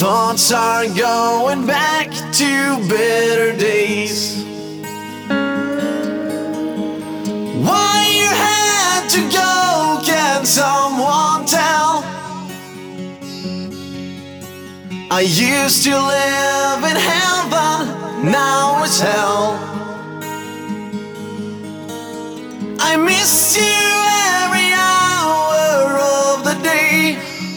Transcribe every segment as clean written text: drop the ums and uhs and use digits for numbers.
thoughts are going back to better days. Why you had to go, can someone tell? I used to live in heaven, now it's hell. I miss you every hour of the day.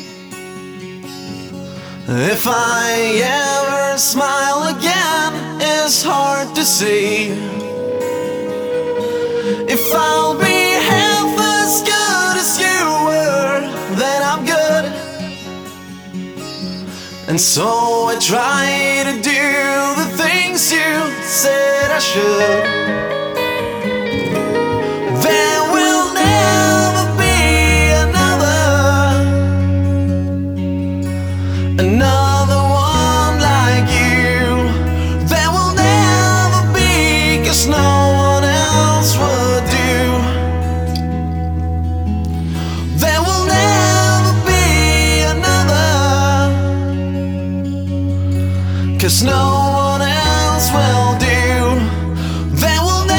If I ever smile again, it's hard to say. If I'll be half as good as you were, then I'm good. And so I try to do the things you said I should. There will never be another one like you. There will never be, 'cause no one else would do. There will never be another, 'cause no one else will do. There will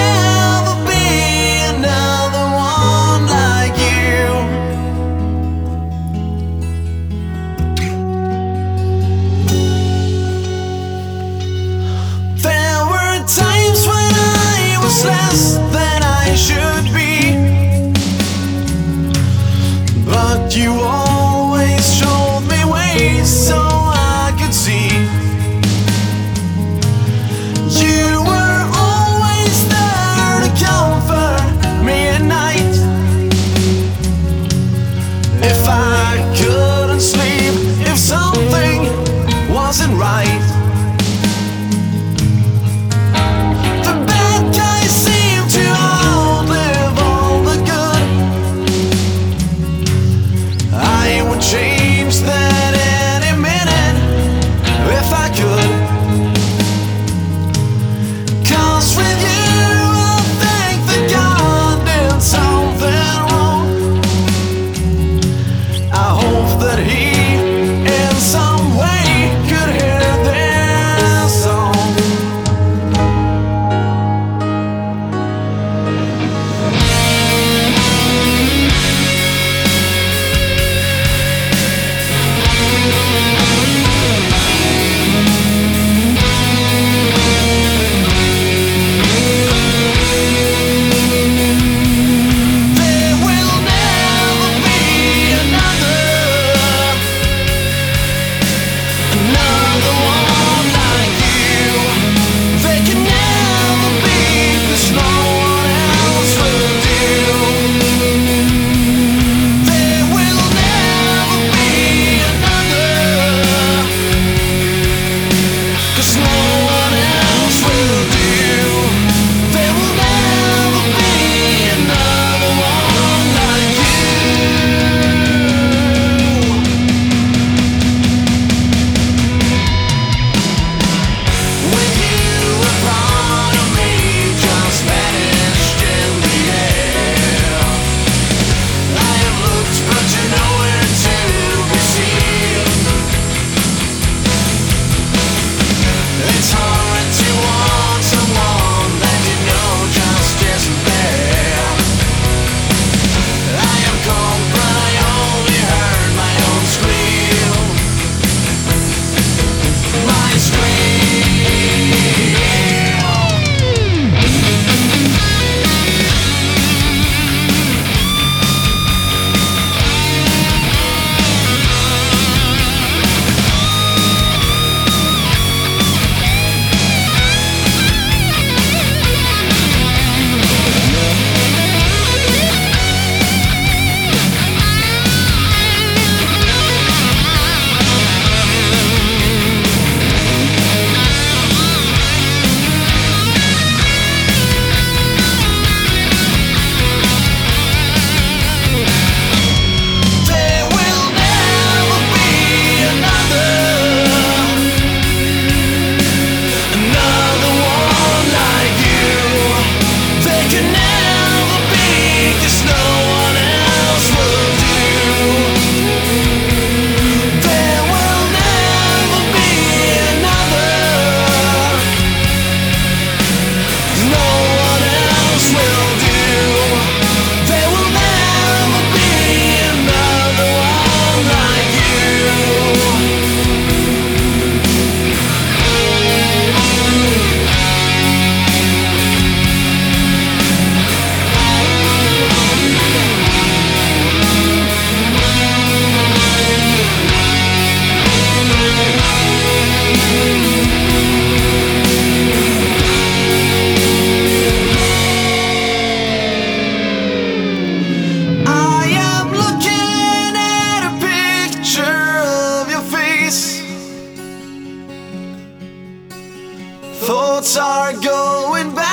Thoughts are going back.